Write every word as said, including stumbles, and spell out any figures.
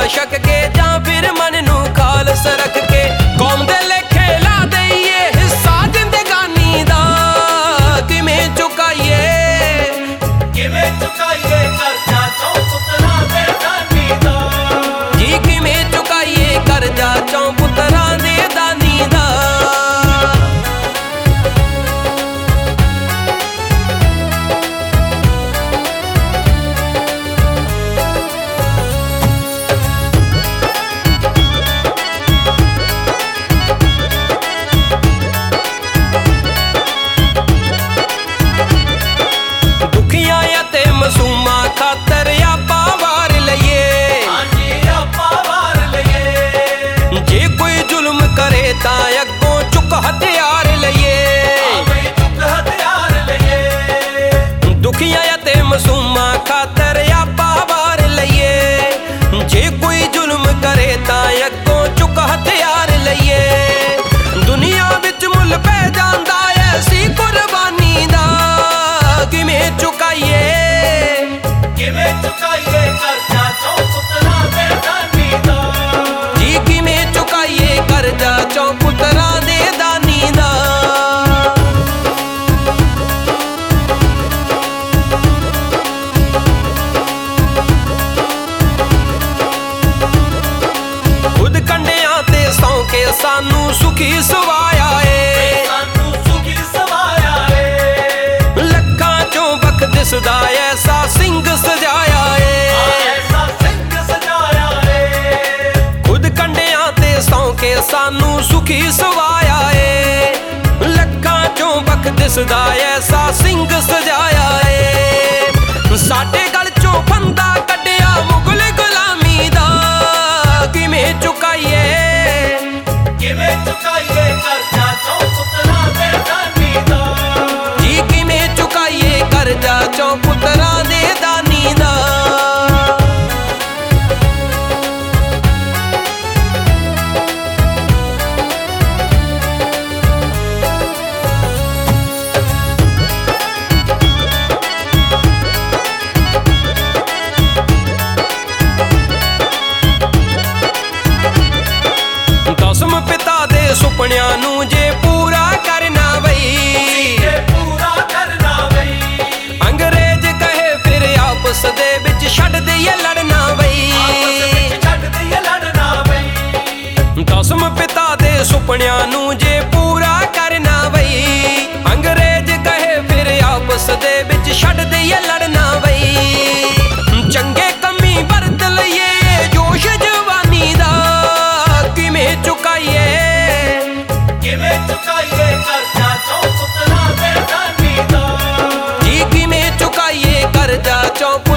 छक के जां फिर मन नू खालस रख के कौम दे लेखे ला दईए हिस्सा जिंदगानी दा किवें चुकाइए किवें चुकाइए कर्जा चौं पुत्तरां दे दानी दा जी किवें चुकाइए कर्जा चौं पुत्तरां दे दानी दा मासूमा खातर आपा वार लईए आपा वार लईए जे कोई जुल्म करे तां अग्गों चुक हथियार लईए चुक हथियार लईए दुखिया ते मासूमा खातर आपा वार लईए जे कोई जुल्म करे तां अग्गों चुक हथियार लईए दुनिया विच मुल पै जांदा ऐसी कुर्बानी दा किवें चुकाइए किवें चुकाइए कर्जा चौं पुत्तरां दे दानी दा जी किवें चुकाइए कर्जा चौं पुत्तरां दे दानी दा खुद कंडियां ते सौं के सानू सुखी सवाया ए सानू सुखी सवाया ए लखां चों बख दिसदा ऐसा सिंह सजाया ऐसा सिंह सजाया खुद कंडियां ते सौं के सानू सुखी सवाया ए लखां चों बख दिसदा ऐसा सिंह सजाया ए साडे गल चों फंदा कड्डिया मुगल गुलामी दा किवें चुकाइए किवें चुकाइए कर्जा चौं पुत्तरां दे दानी दा जी किवें चुकाइए कर्जा चौं पुत्तरां दे दानी दा दसम पिता दे सुपनियां नू जे पूरा करना बई पूरा करना बई अंग्रेज कहे फिर आपस दे विच छड्ड दईए लड़ना बई छड्ड दईए लड़ना बई दसम पिता दे सुपनियां नू जे पूरा करना बई अंग्रेज कहे फिर आपस दे विच छड्ड दईए लड़ना बई चंगे कमी बरत लईए जोश जवानी दा किवें चुकाइए किवें चुकाइए कर्जा चौं पुत्तरां दे दानी दा जी किवें चुकाइए कर्जा चौं